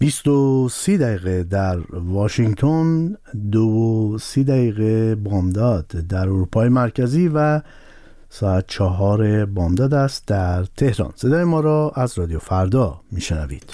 23 در واشنگتن، 2:30 بامداد در اروپای مرکزی و ساعت 4 بامداد است در تهران. صدای ما را از رادیو فردا میشنوید.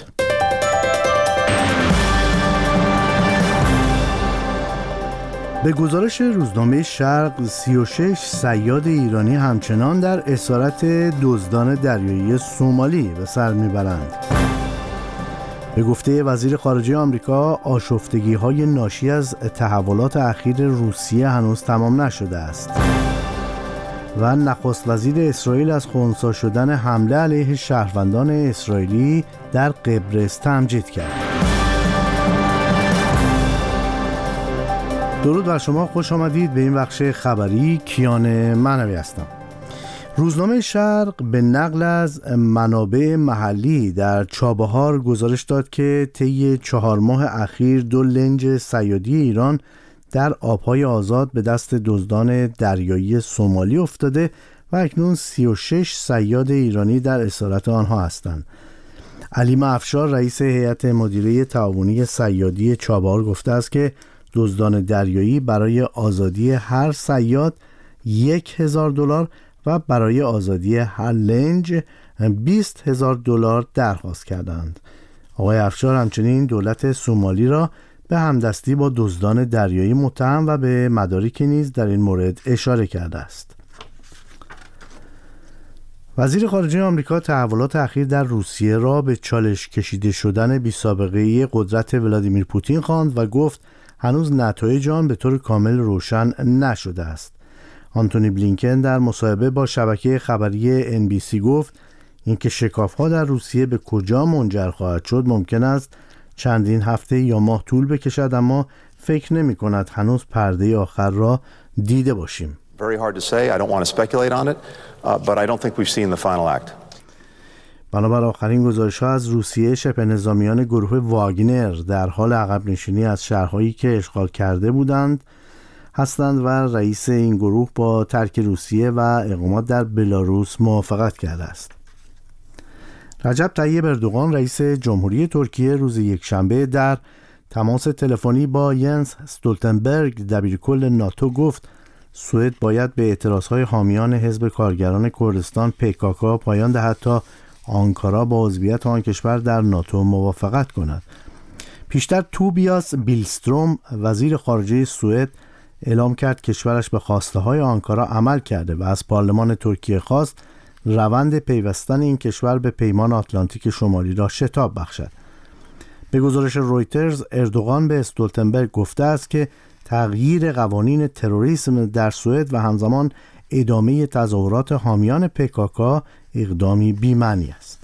به گزارش روزنامه شرق، 36 صیاد ایرانی همچنان در اسارت دزدان دریایی سومالی به سر میبرند. به گفته وزیر خارجه آمریکا، آشفتگی‌های ناشی از تحولات اخیر روسیه هنوز تمام نشده است. و نخست وزیر اسرائیل از خنثی شدن حمله علیه شهروندان اسرائیلی در قبرس تمجید کرد. درود بر شما، خوش آمدید به این بخش خبری. کیان معنوی هستم. روزنامه شرق به نقل از منابع محلی در چابهار گزارش داد که طی 4 ماه اخیر 2 لنج صیادی ایران در آبهای آزاد به دست دزدان دریایی سومالی افتاده و اکنون 36 صیاد ایرانی در اسارت آنها هستند. علیم افشار، رئیس هیئت مدیره تعاونی صیادی چابهار، گفته است که دزدان دریایی برای آزادی هر صیاد $1,000 و برای آزادی هر لنج $20,000 درخواست کردند. آقای افشار همچنین دولت سومالی را به همدستی با دزدان دریایی متهم و به مدارکی نیز در این مورد اشاره کرده است. وزیر خارجه آمریکا تحولات اخیر در روسیه را به چالش کشیده شدن بی‌سابقه قدرت ولادیمیر پوتین خواند و گفت هنوز نتایج آن به طور کامل روشن نشده است. آنتونی بلینکن در مصاحبه با شبکه خبری NBC گفت اینکه شکاف‌ها در روسیه به کجا منجر خواهد شد ممکن است چندین هفته یا ماه طول بکشد، اما فکر نمی‌کند هنوز پرده آخر را دیده باشیم. Very hard to say. I don't want to speculate on it, but I don't think we've seen the final act. بنابر آخرین گزارش‌ها از روسیه، شبه نظامیان گروه واگنر در حال عقب نشینی از شهرهایی که اشغال کرده بودند هستند و رئیس این گروه با ترک روسیه و اقامت در بلاروس موافقت کرده است. رجب طیب اردوغان، رئیس جمهوری ترکیه، روز یکشنبه در تماس تلفنی با ینس استولتنبرگ، دبیرکل ناتو، گفت سوئد باید به اعتراضهای حامیان حزب کارگران کردستان PKK پایان دهد تا آنکارا با عضویت آن کشور در ناتو موافقت کند. پیشتر توبیاس بیلستروم، وزیر خارجه سوئد، اعلام کرد کشورش به خواسته‌های آنکارا عمل کرده و از پارلمان ترکیه خواست روند پیوستن این کشور به پیمان آتلانتیک شمالی را شتاب بخشد. به گزارش رویترز، اردوغان به استولتنبرگ گفته است که تغییر قوانین تروریسم در سوئد و همزمان ادامه تظاهرات حامیان PKK اقدامی بی‌معنی است.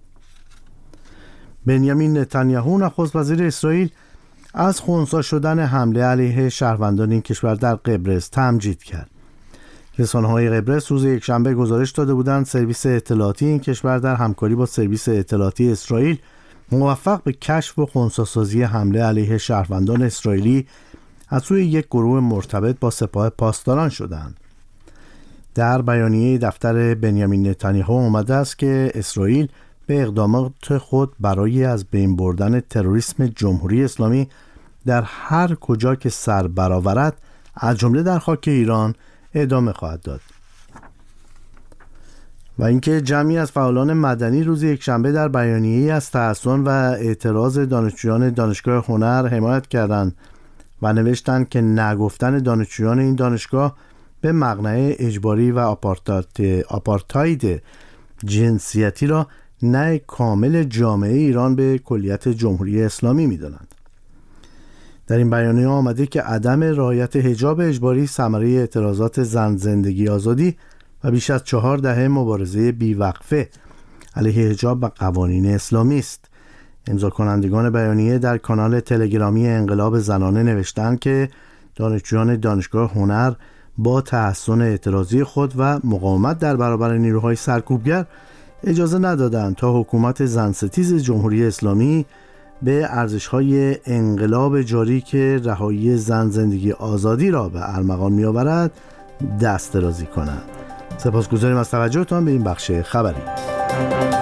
بنیامین نتانیاهو، نخست وزیر اسرائیل، از خنثی شدن حمله علیه شهروندان این کشور در قبرس تمجید کرد. رسانه‌های قبرس روز یکشنبه گزارش داده بودند سرویس اطلاعاتی این کشور در همکاری با سرویس اطلاعاتی اسرائیل موفق به کشف و خنثی‌سازی حمله علیه شهروندان اسرائیلی از سوی یک گروه مرتبط با سپاه پاسداران شدند. در بیانیه دفتر بنیامین نتانیاهو آمده است که اسرائیل به اقدامات خود برای از بین بردن تروریسم جمهوری اسلامی در هر کجا که سر برآورد، از جمله در خاک ایران، ادامه خواهد داد. و اینکه جمعی از فعالان مدنی روز یکشنبه در بیانیه‌ای از تحسن و اعتراض دانشجویان دانشگاه هنر حمایت کردند و نوشتند که نگفتن دانشجویان این دانشگاه به مقنعه اجباری و آپارتاید جنسیتی را نه کامل جامعه ایران به کلیت جمهوری اسلامی می‌دانند. در این بیانیه آمده که عدم رعایت حجاب اجباری ثمره اعتراضات زن، زندگی، آزادی و بیش از 4 دهه مبارزه بیوقفه علیه حجاب و قوانین اسلامی است. امضا کنندگان بیانیه در کانال تلگرامی انقلاب زنانه نوشتند که دانشجویان دانشگاه هنر با تحسن اعتراضی خود و مقاومت در برابر نیروهای سرکوبگر اجازه ندادند تا حکومت زنستیز جمهوری اسلامی به ارزش‌های انقلاب جاری که رهایی زن، زندگی، آزادی را به ارمغان می‌آورد دست درازی کنند. سپاسگزاریم از توجهتان به این بخش خبری.